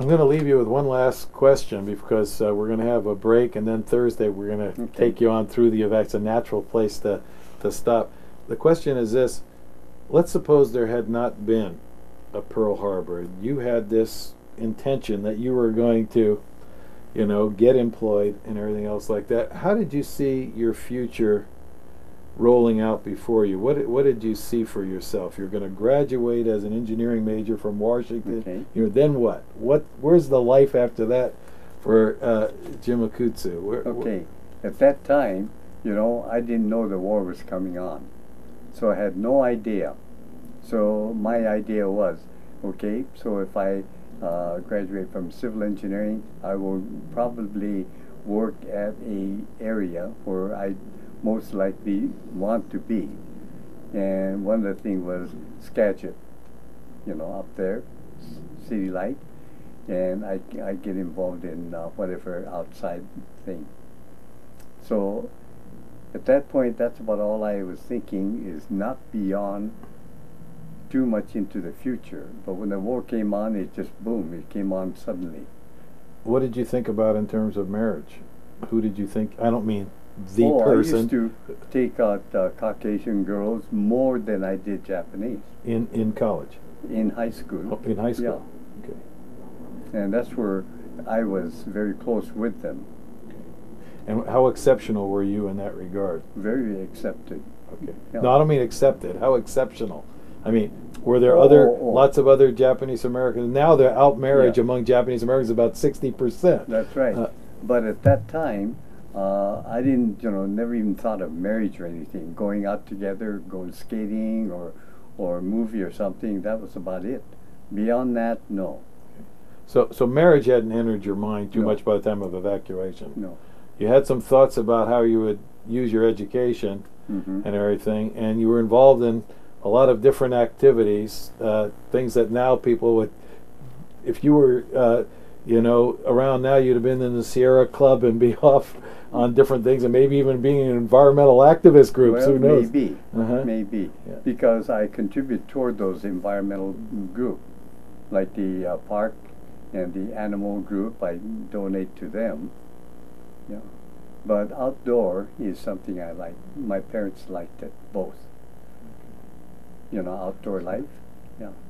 I'm going to leave you with one last question because we're going to have a break, and then Thursday we're going to take you on through the event. It's a natural place to stop. The question is this: let's suppose there had not been a Pearl Harbor. You had this intention that you were going to, get employed and everything else like that. How did you see your future rolling out before you? What did you see for yourself? You're going to graduate as an engineering major from Washington. Okay. Then what? Where's the life after that for Jim Okutsu? Okay. At that time, I didn't know the war was coming on, so I had no idea. So my idea was, okay, so if I graduate from civil engineering, I will probably work at a area where I most likely want to be. And one of the things was Skagit, up there, City Light, and I get involved in whatever outside thing. So at that point, that's about all I was thinking, is not beyond too much into the future. But when the war came on, it just boom, it came on suddenly. What did you think about in terms of marriage? Who did you think? I don't mean the person. I used to take out Caucasian girls more than I did Japanese. In college? In high school. Oh, in high school? Yeah. Okay. And that's where I was very close with them. And how exceptional were you in that regard? Very accepted. Okay. Yeah. No, I don't mean accepted. How exceptional? I mean, were there lots of other Japanese Americans? Now the out marriage among Japanese Americans is about 60%. That's right. But at that time, I didn't, never even thought of marriage or anything. Going out together, going skating or a movie or something, that was about it. Beyond that, no. So marriage hadn't entered your mind too much by the time of evacuation. No. You had some thoughts about how you would use your education and everything, and you were involved in a lot of different activities, things that now people would, if you were, around now, you'd have been in the Sierra Club and be off on different things, and maybe even being in environmental activist groups. Well, who knows? Maybe, because I contribute toward those environmental groups, like the park and the animal group. I donate to them. Yeah, but outdoor is something I like. My parents liked it both. Outdoor life. Yeah.